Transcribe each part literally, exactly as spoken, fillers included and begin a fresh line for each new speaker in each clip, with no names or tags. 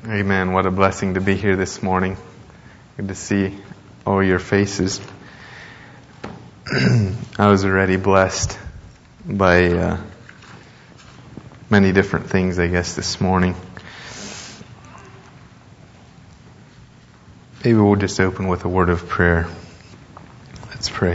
Amen. What a blessing to be here this morning. Good to see all your faces. I was already blessed by uh, many different things, I guess, this morning. Maybe we'll just open with a word of prayer. Let's pray.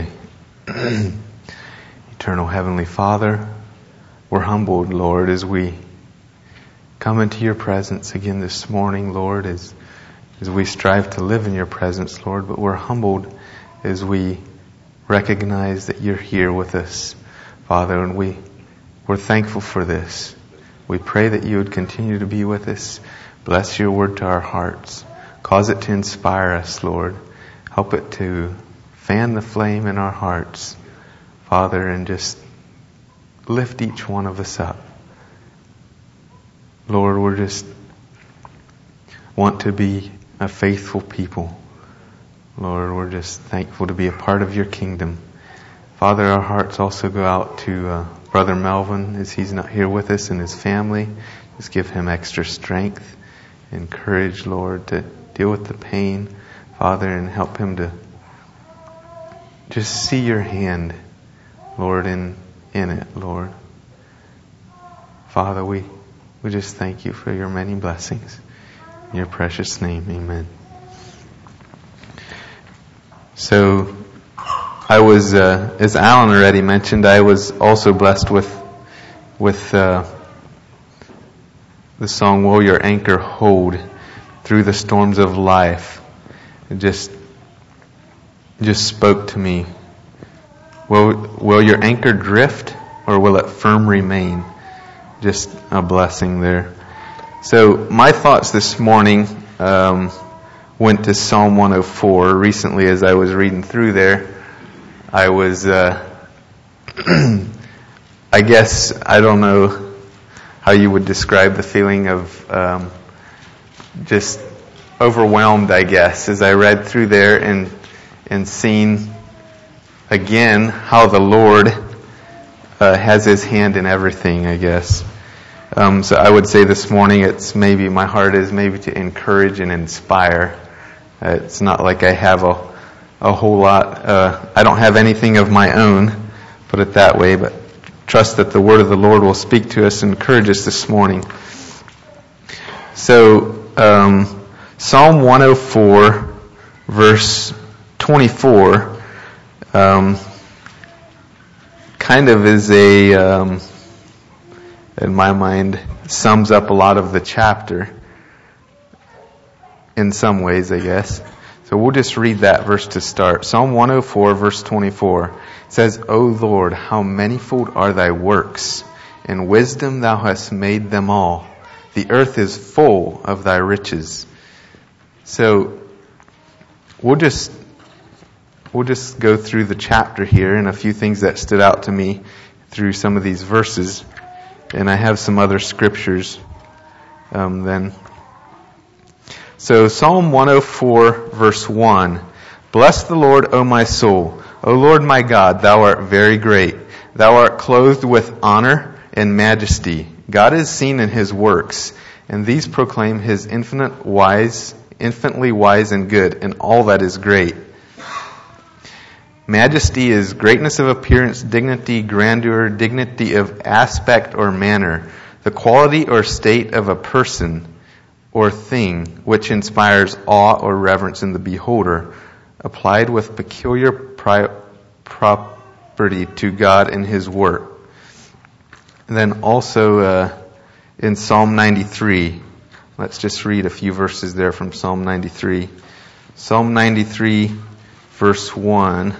Eternal Heavenly Father, we're humbled, Lord, as we come into your presence again this morning, Lord, as as we strive to live in your presence, Lord, but we're humbled as we recognize that you're here with us, Father, and we, we're thankful for this. We pray that you would continue to be with us. Bless your word to our hearts. Cause it to inspire us, Lord. Help it to fan the flame in our hearts, Father, and just lift each one of us up. Lord, we're just want to be a faithful people. Lord, we're just thankful to be a part of your kingdom. Father, our hearts also go out to uh, Brother Melvin as he's not here with us and his family. Just give him extra strength and courage, Lord, to deal with the pain, Father, and help him to just see your hand, Lord, in, in it, Lord. Father, we We just thank you for your many blessings. In your precious name, amen. So, I was, uh, as Alan already mentioned, I was also blessed with, with uh, the song, Will Your Anchor Hold Through the Storms of Life. It just, just spoke to me. Will, will your anchor drift or will it firm remain? Just a blessing there. So my thoughts this morning um, went to Psalm one oh four. Recently, as I was reading through there, I was, uh, I guess, I don't know how you would describe the feeling of um, just overwhelmed, I guess, as I read through there and and seen again how the Lord Uh, has his hand in everything, I guess. Um, so I would say this morning it's maybe, my heart is maybe to encourage and inspire. Uh, it's not like I have a, a whole lot, uh, I don't have anything of my own, put it that way, but trust that the word of the Lord will speak to us and encourage us this morning. So, um, Psalm one oh four, verse twenty-four, um, kind of is a, um, in my mind, sums up a lot of the chapter in some ways, I guess. So we'll just read that verse to start. Psalm one oh four, verse twenty-four. It says, O Lord, how manifold are thy works. In wisdom thou hast made them all. The earth is full of thy riches. So we'll just We'll just go through the chapter here and a few things that stood out to me through some of these verses. And I have some other scriptures um, then. So Psalm one oh four, verse one. Bless the Lord, O my soul. O Lord my God, thou art very great. Thou art clothed with honor and majesty. God is seen in his works, and these proclaim his infinite wise, infinitely wise and good, and all that is great. Majesty is greatness of appearance, dignity, grandeur, dignity of aspect or manner, the quality or state of a person or thing which inspires awe or reverence in the beholder, applied with peculiar pri- property to God and his work. And then also uh, in Psalm ninety-three, let's just read a few verses there from Psalm ninety-three. Psalm ninety-three, verse one.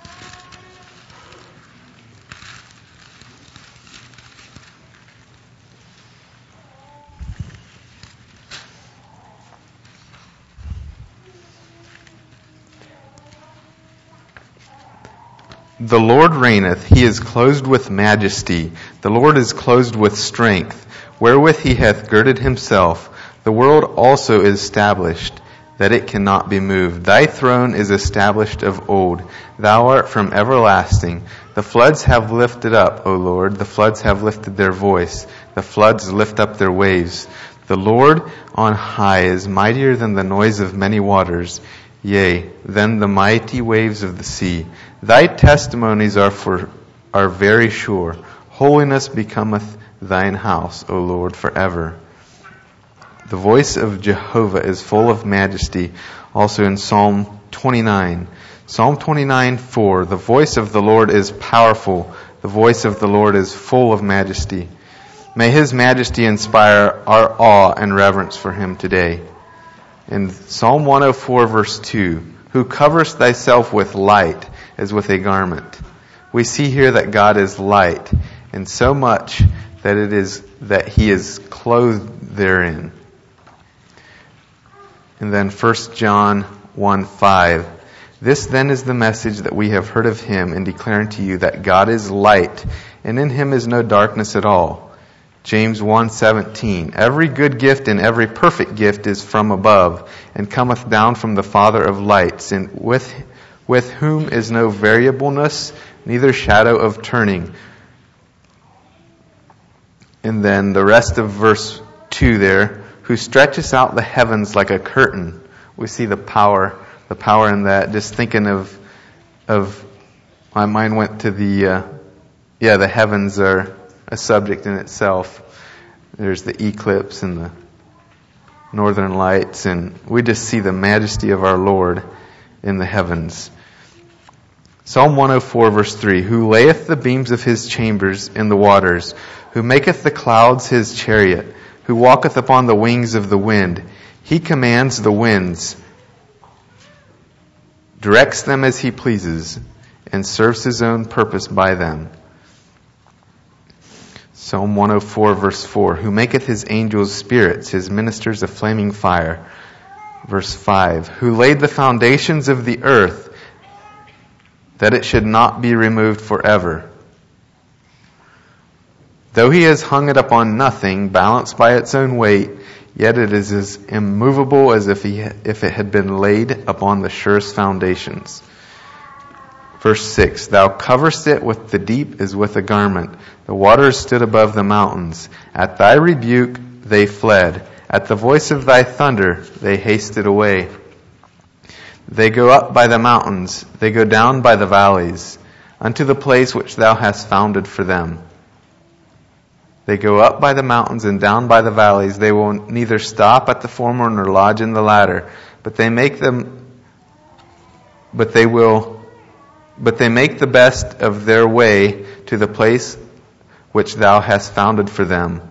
The Lord reigneth, he is clothed with majesty. The Lord is clothed with strength, wherewith he hath girded himself. The world also is established, that it cannot be moved. Thy throne is established of old. Thou art from everlasting. The floods have lifted up, O Lord. The floods have lifted their voice. The floods lift up their waves. The Lord on high is mightier than the noise of many waters, yea, than the mighty waves of the sea. Thy testimonies are for are very sure. Holiness becometh thine house, O Lord, forever. The voice of Jehovah is full of majesty. Also in Psalm twenty-nine. Psalm twenty-nine, four. The voice of the Lord is powerful. The voice of the Lord is full of majesty. May His majesty inspire our awe and reverence for Him today. In Psalm one oh four, verse two, who coverest thyself with light as with a garment. We see here that God is light, and so much that it is that He is clothed therein. And then First John one five. This then is the message that we have heard of Him and declaring to you that God is light, and in Him is no darkness at all. James one seventeen. Every good gift and every perfect gift is from above, and cometh down from the Father of lights, and with with whom is no variableness, neither shadow of turning. And then the rest of verse two there, who stretches out the heavens like a curtain. We see the power, the power in that. Just thinking of, of my mind went to the, uh, yeah, the heavens are a subject in itself. There's the eclipse and the northern lights, and we just see the majesty of our Lord in the heavens. Psalm one oh four, verse three, who layeth the beams of His chambers in the waters, who maketh the clouds His chariot, who walketh upon the wings of the wind. He commands the winds, directs them as He pleases, and serves His own purpose by them. Psalm one oh four, verse four, who maketh His angels spirits, His ministers a flaming fire. Verse five, who laid the foundations of the earth, that it should not be removed forever. Though He has hung it upon nothing, balanced by its own weight, yet it is as immovable as if, he, if it had been laid upon the surest foundations. Verse six, thou coverest it with the deep as with a garment. The waters stood above the mountains. At thy rebuke they fled. At the voice of thy thunder they hasted away. They go up by the mountains, they go down by the valleys, unto the place which thou hast founded for them. They go up by the mountains and down by the valleys. They will neither stop at the former nor lodge in the latter, but they make them, but they will, but they make the best of their way to the place which thou hast founded for them.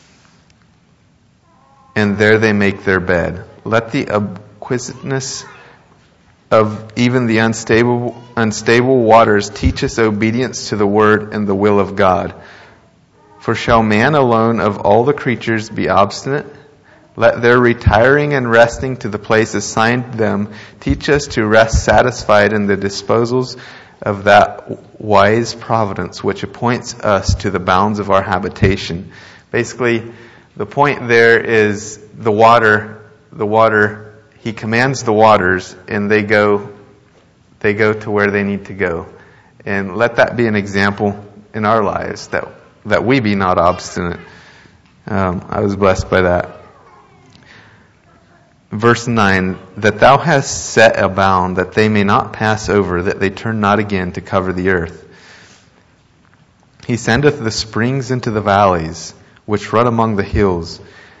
And there they make their bed. Let the acquisiteness of even the unstable, unstable waters teach us obedience to the word and the will of God. For shall man alone of all the creatures be obstinate? Let their retiring and resting to the place assigned them teach us to rest satisfied in the disposals of that wise providence which appoints us to the bounds of our habitation. Basically, the point there is the water, the water, He commands the waters, and they go, they go to where they need to go. And let that be an example in our lives, that that we be not obstinate. Um, I was blessed by that. Verse nine, that thou hast set a bound, that they may not pass over, that they turn not again to cover the earth. He sendeth the springs into the valleys, which run among the hills.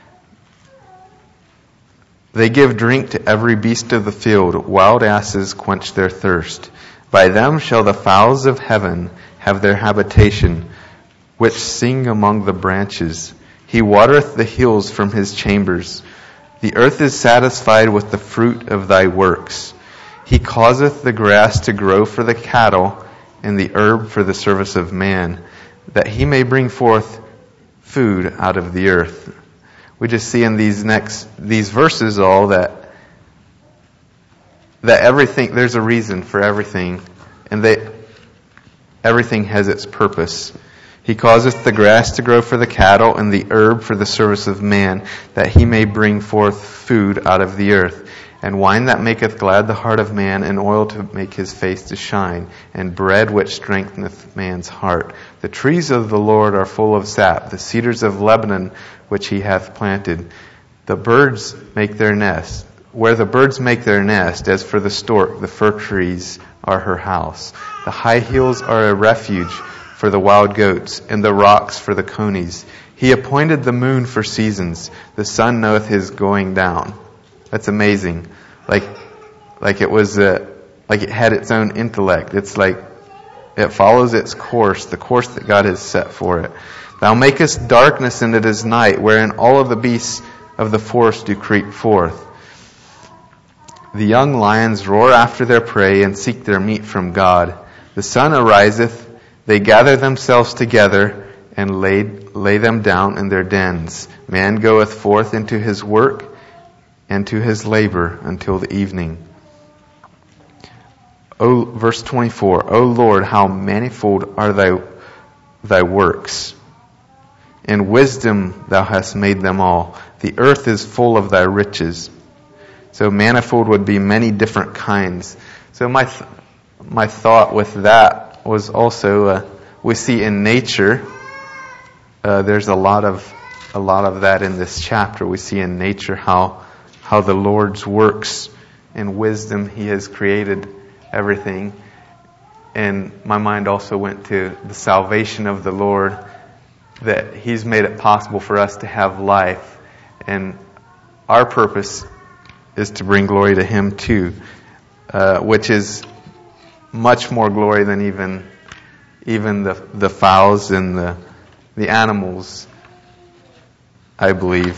They give drink to every beast of the field. Wild asses quench their thirst. By them shall the fowls of heaven have their habitation, which sing among the branches. He watereth the hills from His chambers. The earth is satisfied with the fruit of thy works. He causeth the grass to grow for the cattle, and the herb for the service of man, that he may bring forth food out of the earth. We just see in these next these verses all that that everything, there's a reason for everything, and they everything has its purpose. He causeth the grass to grow for the cattle, and the herb for the service of man, that he may bring forth food out of the earth, and wine that maketh glad the heart of man, and oil to make his face to shine, and bread which strengtheneth man's heart. The trees of the Lord are full of sap, the cedars of Lebanon which He hath planted. The birds make their nest. Where the birds make their nest, as for the stork, the fir trees are her house. The high hills are a refuge for the wild goats, and the rocks for the conies. He appointed the moon for seasons. The sun knoweth his going down. That's amazing. Like, like it was, a, like it had its own intellect. It's like it follows its course, the course that God has set for it. Thou makest darkness, and it is night, wherein all of the beasts of the forest do creep forth. The young lions roar after their prey and seek their meat from God. The sun ariseth, they gather themselves together and lay, lay them down in their dens. Man goeth forth into his work and to his labor until the evening. O, verse twenty-four, O Lord, how manifold are thy, thy works. In wisdom thou hast made them all. The earth is full of thy riches. So manifold would be many different kinds. So my th- my thought with that was also uh, we see in nature uh, there's a lot of a lot of that in this chapter. We see in nature how how the Lord's works in wisdom He has created everything. And my mind also went to the salvation of the Lord, that He's made it possible for us to have life, and our purpose is to bring glory to Him too, uh, which is much more glory than even even the the fowls and the the animals, I believe.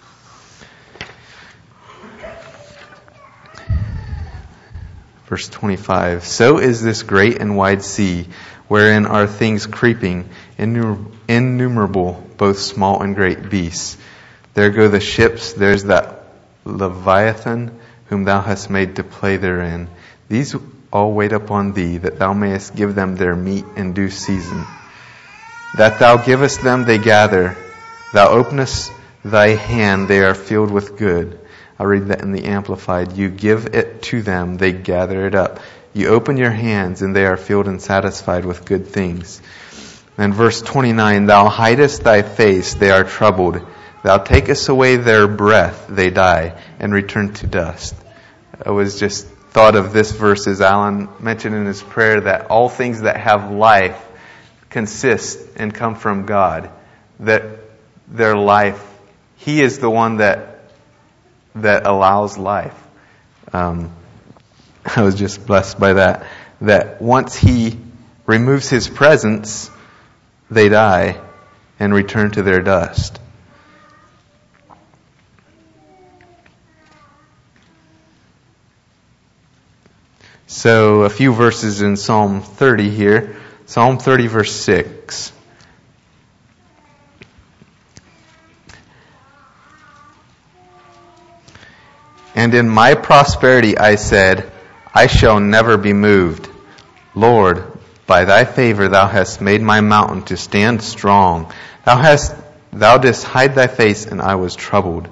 Verse twenty-five, so is this great and wide sea, wherein are things creeping, innumerable, both small and great beasts. There go the ships, there's that Leviathan, whom thou hast made to play therein. These all wait upon thee, that thou mayest give them their meat in due season. That thou givest them, they gather. Thou openest thy hand, they are filled with good. I'll read that in the Amplified. You give it to them, they gather it up. You open your hands, and they are filled and satisfied with good things. And verse twenty-nine, thou hidest thy face, they are troubled. Thou takest away their breath, they die, and return to dust. I was just thought of this verse as Alan mentioned in his prayer, that all things that have life consist and come from God. That their life, He is the one that that allows life. Um, I was just blessed by that. That once He removes His presence, they die and return to their dust. So a few verses in Psalm thirty here. Psalm thirty verse six. And in my prosperity I said, I shall never be moved. Lord, by thy favor thou hast made my mountain to stand strong. Thou hast, thou didst hide thy face, and I was troubled.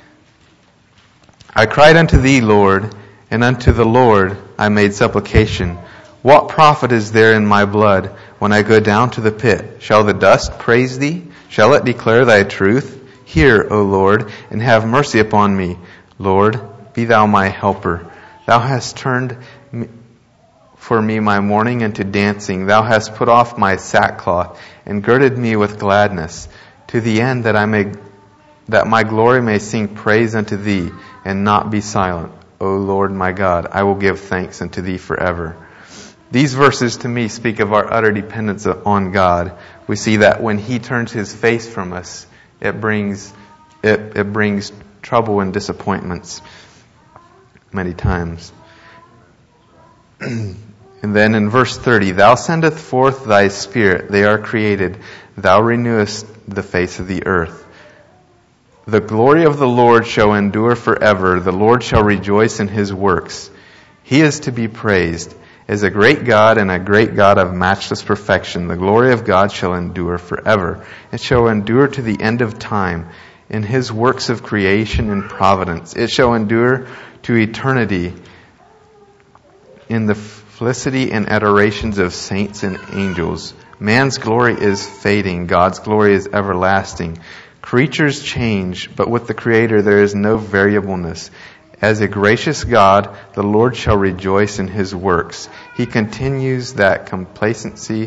I cried unto thee, Lord, and unto the Lord I made supplication. What profit is there in my blood when I go down to the pit? Shall the dust praise thee? Shall it declare thy truth? Hear, O Lord, and have mercy upon me. Lord, be thou my helper. Thou hast turned for me my mourning into dancing. Thou hast put off my sackcloth and girded me with gladness, to the end that I may, that my glory may sing praise unto thee and not be silent. O Lord my God, I will give thanks unto thee forever. These verses to me speak of our utter dependence on God. We see that when He turns His face from us, it brings it, it brings trouble and disappointments many times. And then in verse thirty, thou sendest forth thy Spirit, they are created. Thou renewest the face of the earth. The glory of the Lord shall endure forever. The Lord shall rejoice in His works. He is to be praised. As a great God and a great God of matchless perfection, the glory of God shall endure forever. It shall endure to the end of time in His works of creation and providence. It shall endure to eternity in the felicity and adorations of saints and angels. Man's glory is fading. God's glory is everlasting. Creatures change, but with the Creator there is no variableness. As a gracious God, the Lord shall rejoice in His works. He continues that complacency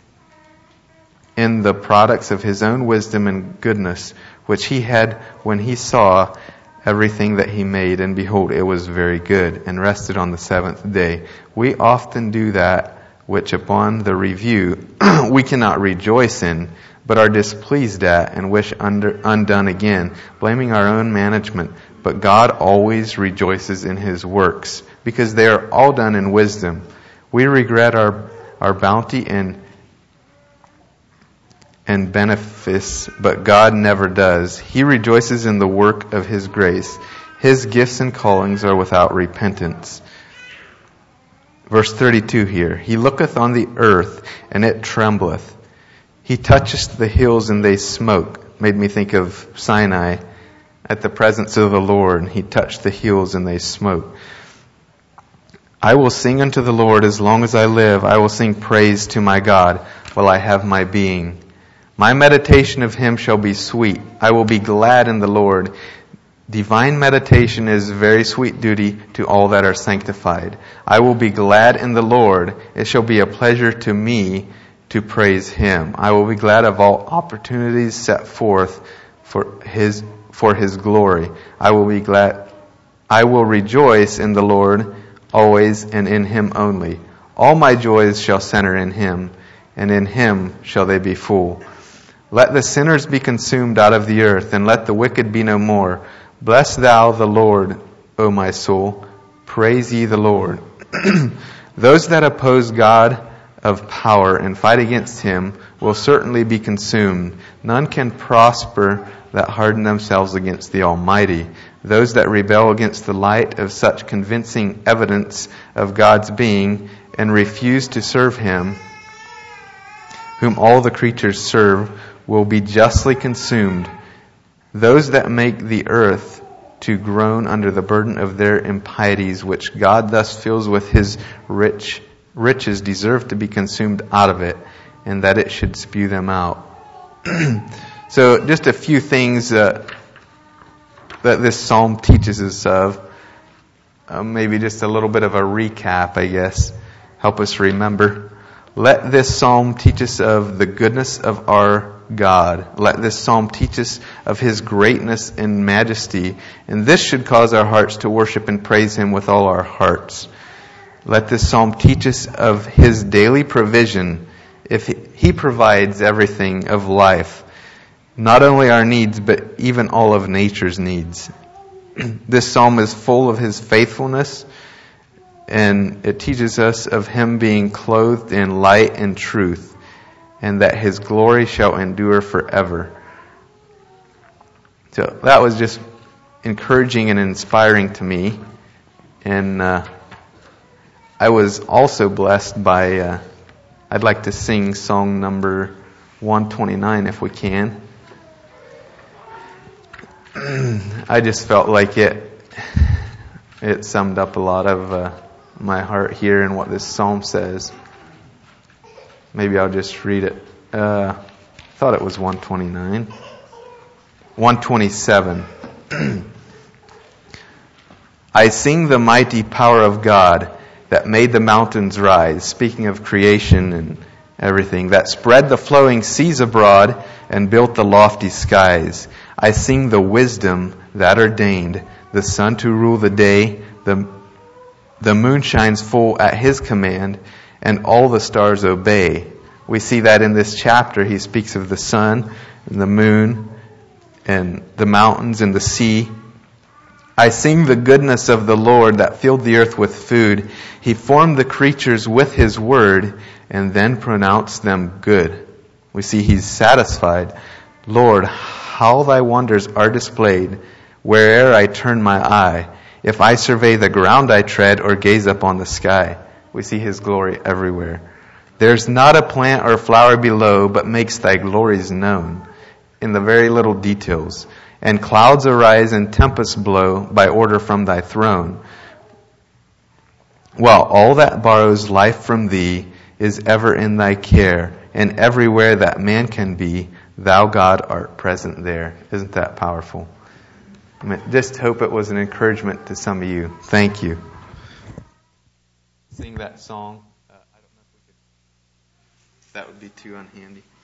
in the products of His own wisdom and goodness, which He had when He saw everything that He made, and behold, it was very good, and rested on the seventh day. We often do that, which upon the review we cannot rejoice in, but are displeased at, and wish under, undone again, blaming our own management. But God always rejoices in His works, because they are all done in wisdom. We regret our, our bounty and and benefice, but God never does. He rejoices in the work of His grace. His gifts and callings are without repentance. Verse thirty-two here. He looketh on the earth, and it trembleth. He toucheth the hills, and they smoke. Made me think of Sinai at the presence of the Lord. He touched the hills, and they smoke. I will sing unto the Lord as long as I live. I will sing praise to my God while I have my being. My meditation of Him shall be sweet. I will be glad in the Lord. Divine meditation is very sweet duty to all that are sanctified. I will be glad in the Lord. It shall be a pleasure to me to praise Him. I will be glad of all opportunities set forth for His for His glory. I will be glad. I will rejoice in the Lord always, and in Him only. All my joys shall center in Him, and in Him shall they be full. Let the sinners be consumed out of the earth, and let the wicked be no more. Bless thou the Lord, O my soul. Praise ye the Lord. Those that oppose God of power and fight against Him will certainly be consumed. None can prosper that harden themselves against the Almighty. Those that rebel against the light of such convincing evidence of God's being and refuse to serve Him, whom all the creatures serve, will be justly consumed. Those that make the earth to groan under the burden of their impieties, which God thus fills with His rich riches, deserve to be consumed out of it, and that it should spew them out. So just a few things uh, that this psalm teaches us of. Uh, maybe just a little bit of a recap, I guess. Help us remember. Let this psalm teach us of the goodness of our God. Let this psalm teach us of His greatness and majesty. And this should cause our hearts to worship and praise Him with all our hearts. Let this psalm teach us of His daily provision. If He provides everything of life, not only our needs, but even all of nature's needs. This psalm is full of His faithfulness, and it teaches us of Him being clothed in light and truth, and that His glory shall endure forever. So that was just encouraging and inspiring to me. And uh, I was also blessed by, uh, I'd like to sing song number one twenty-nine if we can. I just felt like it, it summed up a lot of uh, my heart here and what this psalm says. Maybe I'll just read it. Uh, I thought it was one twenty-nine. one twenty-seven. I sing the mighty power of God that made the mountains rise. Speaking of creation and everything. That spread the flowing seas abroad and built the lofty skies. I sing the wisdom that ordained the sun to rule the day. The, the moon shines full at His command, and all the stars obey. We see that in this chapter. He speaks of the sun and the moon and the mountains and the sea. I sing the goodness of the Lord that filled the earth with food. He formed the creatures with His word and then pronounced them good. We see He's satisfied. Lord, how Thy wonders are displayed where'er I turn my eye. If I survey the ground I tread or gaze up on the sky. We see His glory everywhere. There's not a plant or flower below, but makes Thy glories known in the very little details. And clouds arise and tempests blow by order from Thy throne. While all that borrows life from Thee is ever in Thy care, and everywhere that man can be, Thou, God, art present there. Isn't that powerful? I mean, just hope it was an encouragement to some of you. Thank you. Sing that song. Uh, I don't know if we could. That would be too unhandy.